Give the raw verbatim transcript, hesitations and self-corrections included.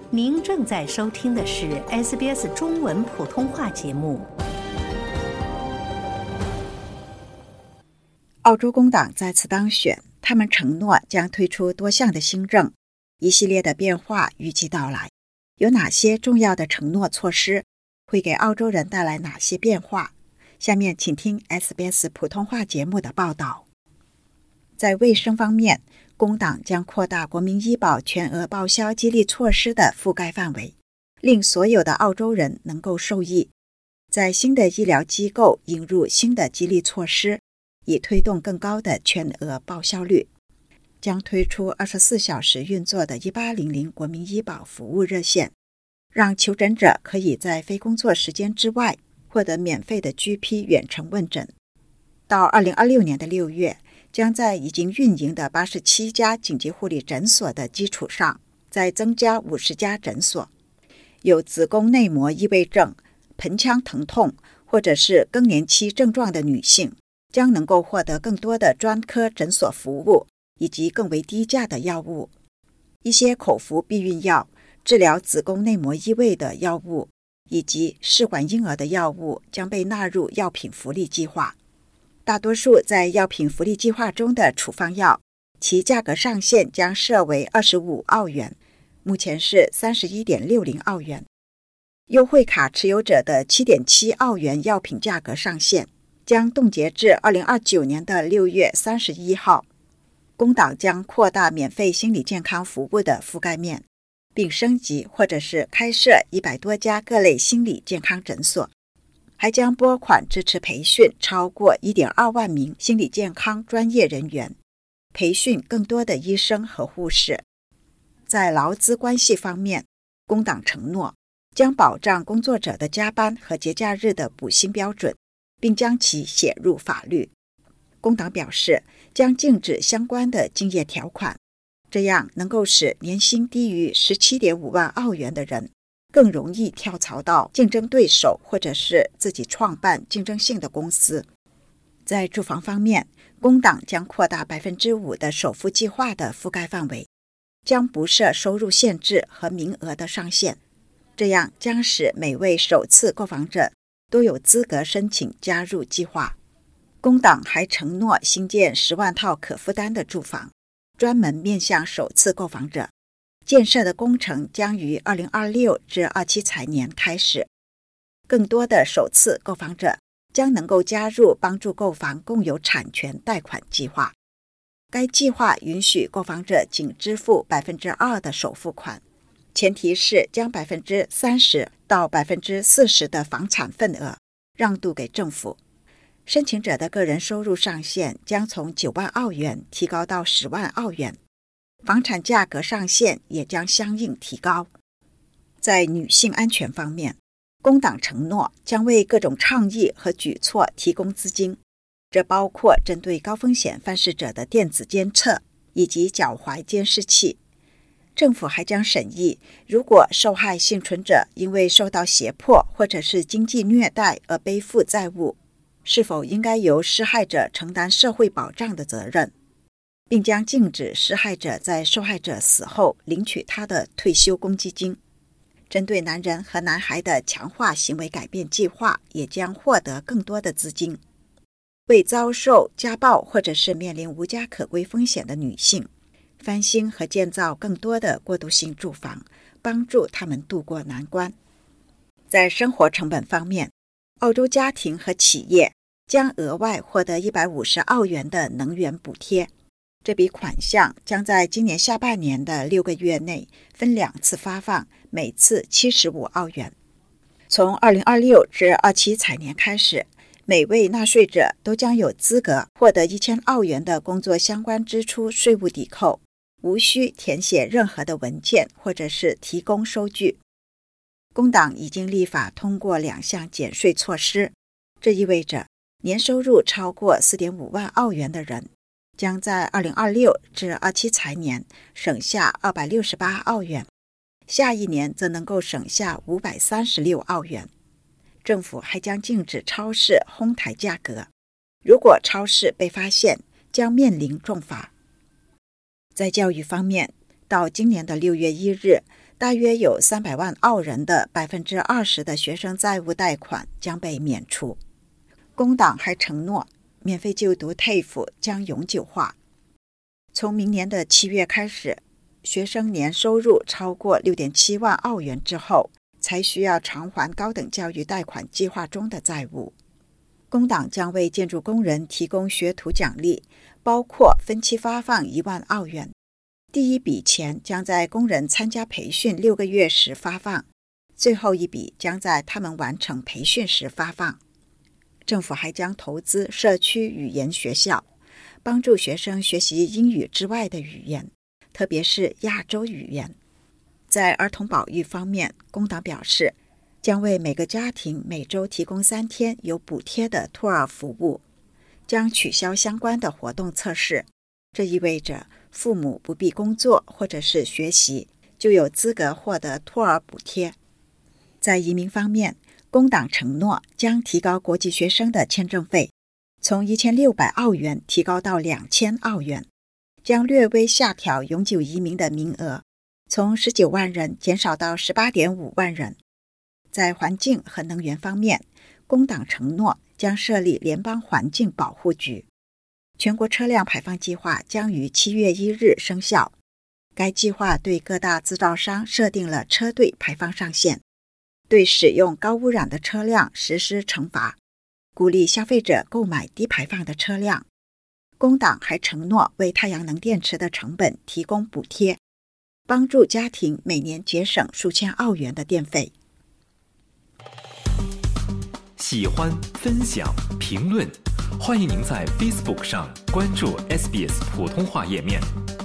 您正在收听的是 S B S 中文普通话节目。 澳洲工党再次当选，他们承诺将推出多项的新政，一系列的变化预计到来。有哪些重要的承诺措施？会给澳洲人带来哪些变化？下面请听 S B S 普通话节目的报道。在卫生方面，工党将扩大国民医保全额报销激励措施的覆盖范围，令所有的澳洲人能够受益。在新的医疗机构引入新的激励措施，以推动更高的全额报销率。将推出二十四小时运作的一八零零国民医保服务热线，让求诊者可以在非工作时间之外获得免费的 G P 远程问诊。到二零二六年的六月，将在已经运营的八十七家紧急护理诊所的基础上，再增加五十家诊所。有子宫内膜异位症、盆腔疼痛或者是更年期症状的女性，将能够获得更多的专科诊所服务，以及更为低价的药物。一些口服避孕药、治疗子宫内膜异位的药物以及试管婴儿的药物将被纳入药品福利计划。大多数在药品福利计划中的处方药，其价格上限将设为二十五澳元，目前是 三十一点六零澳元。优惠卡持有者的 七点七澳元药品价格上限将冻结至二零二九年的六月三十一号。工党将扩大免费心理健康服务的覆盖面，并升级或者是开设一百多家各类心理健康诊所，还将拨款支持培训超过 一点二万名心理健康专业人员，培训更多的医生和护士。在劳资关系方面，工党承诺将保障工作者的加班和节假日的补薪标准，并将其写入法律。工党表示将禁止相关的竞业条款，这样能够使年薪低于 十七点五万澳元的人更容易跳槽到竞争对手或者是自己创办竞争性的公司。在住房方面，工党将扩大 百分之五 的首付计划的覆盖范围，将不设收入限制和名额的上限，这样将使每位首次购房者都有资格申请加入计划。工党还承诺新建十万套可负担的住房，专门面向首次购房者。建设的工程将于二零二六至二七财年开始。更多的首次购房者将能够加入帮助购房共有产权贷款计划。该计划允许购房者仅支付 百分之二 的首付款，前提是将 百分之三十 到 百分之四十 的房产份额让渡给政府。申请者的个人收入上限将从九万澳元提高到十万澳元，房产价格上限也将相应提高。在女性安全方面，工党承诺将为各种倡议和举措提供资金，这包括针对高风险犯事者的电子监测以及脚踝监视器。政府还将审议，如果受害幸存者因为受到胁迫或者是经济虐待而背负债务，是否应该由施害者承担社会保障的责任，并将禁止施害者在受害者死后领取他的退休公积金。针对男人和男孩的强化行为改变计划也将获得更多的资金。为遭受家暴或者是面临无家可归风险的女性，翻新和建造更多的过渡性住房，帮助他们渡过难关。在生活成本方面，澳洲家庭和企业将额外获得一百五十澳元的能源补贴，这笔款项将在今年下半年的六个月内分两次发放，每次七十五澳元。从二零二六至二七财年开始，每位纳税者都将有资格获得一千澳元的工作相关支出税务抵扣，无需填写任何的文件或者是提供收据。工党已经立法通过两项减税措施，这意味着年收入超过 四点五万澳元的人将在二零二六至二七财年省下二百六十八澳元，下一年则能够省下五百三十六澳元。政府还将禁止超市哄抬价格，如果超市被发现，将面临重罚。在教育方面，到今年的六月一日， 大约有三百万澳人的百分之二十的学生债务贷款将被免除。工党还承诺，免费就读 T A F E 将永久化。从明年的七月开始，学生年收入超过 六点七万澳元之后，才需要偿还高等教育贷款计划中的债务。工党将为建筑工人提供学徒奖励，包括分期发放一万澳元。第一笔钱将在工人参加培训六个月时发放，最后一笔将在他们完成培训时发放。政府还将投资社区语言学校，帮助学生学习英语之外的语言，特别是亚洲语言。在儿童保育方面，工党表示将为每个家庭每周提供三天有补贴的托儿服务，将取消相关的活动测试。这意味着父母不必工作或者是学习，就有资格获得托儿补贴。在移民方面，工党承诺将提高国际学生的签证费，从一千六百澳元提高到两千澳元，将略微下调永久移民的名额，从十九万人减少到十八点五万人。在环境和能源方面，工党承诺将设立联邦环境保护局。全国车辆排放计划将于七月一日生效。该计划对各大制造商设定了车队排放上限，对使用高污染的车辆实施惩罚，鼓励消费者购买低排放的车辆。工党还承诺为太阳能电池的成本提供补贴，帮助家庭每年节省数千澳元的电费。 喜欢、分享、评论，欢迎您在 Facebook 上关注 S B S 普通话页面。